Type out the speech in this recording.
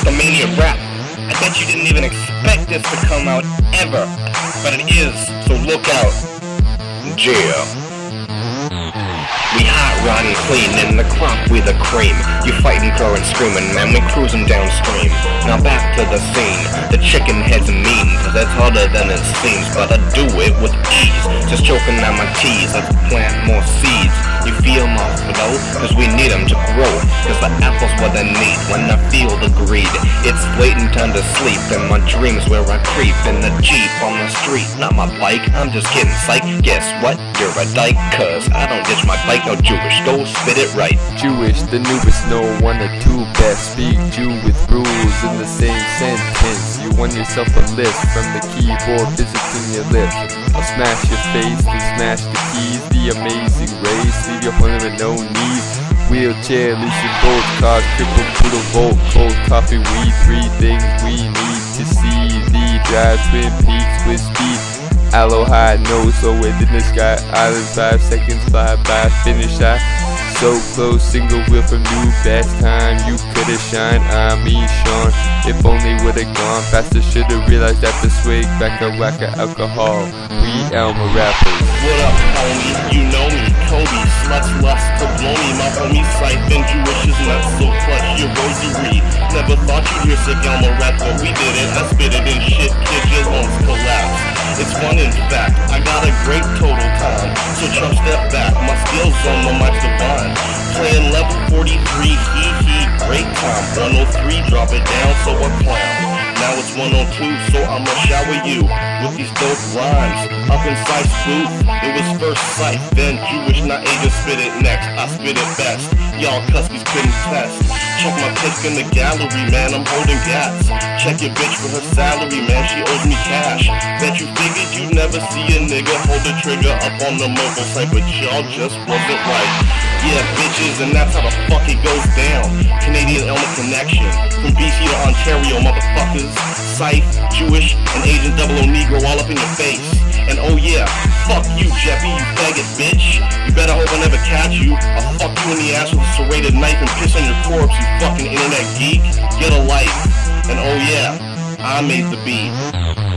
the mania rap. I bet you didn't even expect this to come out ever, but it is, so look out. Yeah. We hot, rotten, clean, in the crop we the cream. You fighting, throwing, screaming, man, we cruising downstream. Now back to the scene. The chicken head's mean, cause that's harder than it seems, but I do it with ease. Just choking on my teas, let's plant more seeds. You feel my flow, cause we need them to grow, cause the apple's what I need when I feel the greed. It's waiting time to sleep, and my dreams where I creep. In the Jeep on the street, not my bike, I'm just kidding, psych. Guess what, you're a dyke, cause I don't ditch my bike, no Jewish, go spit it right. Jewish, the newest, no one or two best. Speak Jew with rules in the same sentence. You won yourself a list from the keyboard visiting your lips. I'll smash your face and smash the keys. The amazing race, leave your opponent with no knees. Wheelchair, leasing bolts, cars, triple poodle volt, cold coffee, weed. Three things we need to see. The drive Twin Peaks with speed. Aloha, no, so in the sky. Island 5 seconds fly by, finish shot. So close, single wheel from new, best time you could've shined. I mean Sean, if only would've gone faster. Should've realized that the swig back a whack of alcohol. We Elmer rappers. What up, homie? You know me, Kobe, sluts lust to blow me. My homie Siphon, Jewish is not so clutch your rosary. Never thought you'd hear sick Elmer rap, but we did it. I spit it in shit, kid, your lungs collapse. It's fun in fact, I got a great total time. So Trump step back, my skills on the mic's divine. Playing level 43, hee, great time. 103, drop it down, so I clown. Now it's 102, so I'ma shower you with these dope rhymes. Up in Sife's booth, it was first Sife, then Jewish, not Asian, spit it next. I spit it best, y'all cuskies couldn't test. Check my pic in the gallery, man, I'm holding gas. Check your bitch for her salary, man, she owes me cash. Bet you figured you'd never see a nigga hold the trigger up on the mobile site, but y'all just wasn't right. Yeah, bitches, and that's how the fuck it goes down. Canadian Elmer connection, from BC to Ontario, motherfuckers. Sife, Jewish, and Agent 00 Negro all up in your face. And oh yeah, fuck you, Jeppy, you faggot bitch. You better hope I never catch you. I'll fuck you in the ass with a serrated knife and piss on your corpse, you fucking internet geek. Get a life. And oh yeah, I made the beat.